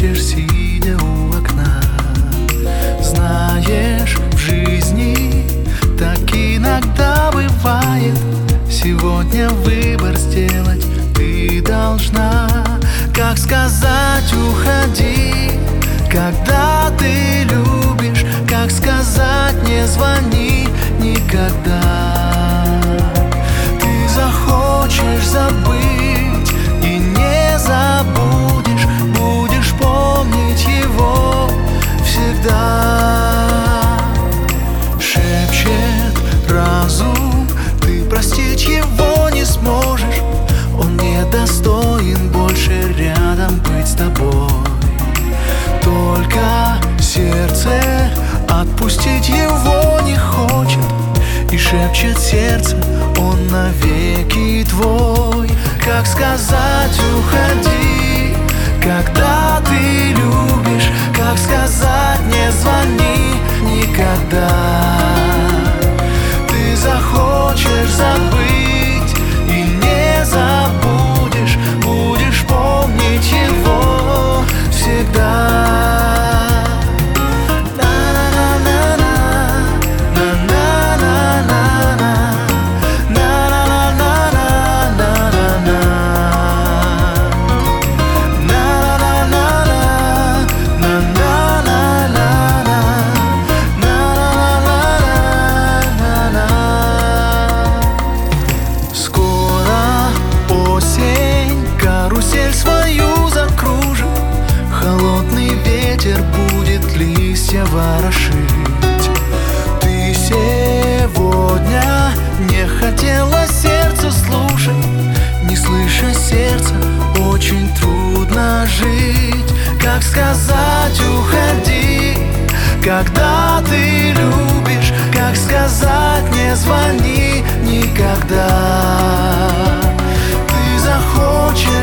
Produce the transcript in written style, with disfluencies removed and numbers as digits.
плачешь, сидя у окна. Знаешь, в жизни так иногда бывает. Сегодня выбор сделать ты должна. Как сказать уходи, когда ты любишь? Как сказать не звони никогда? Ты захочешь забыть и не забудешь, будешь помнить его всегда. Шепчет разум, ты простить его не сможешь. Он недостоин больше рядом быть с тобой. Только сердце отпустить его не хочет, и шепчет сердце, он навеки твой. Как сказать уходи, когда ты любишь? Как сказать не звони никогда? Ты захочешь забыть и не забудешь, будешь помнить его всегда. Карусель свою закружит, холодный ветер будет листья ворошить. Ты сегодня не хотела сердце слушать, не слыша сердца, очень трудно жить. Как сказать уходи, когда ты любишь? Как сказать не звони никогда? Ты захочешь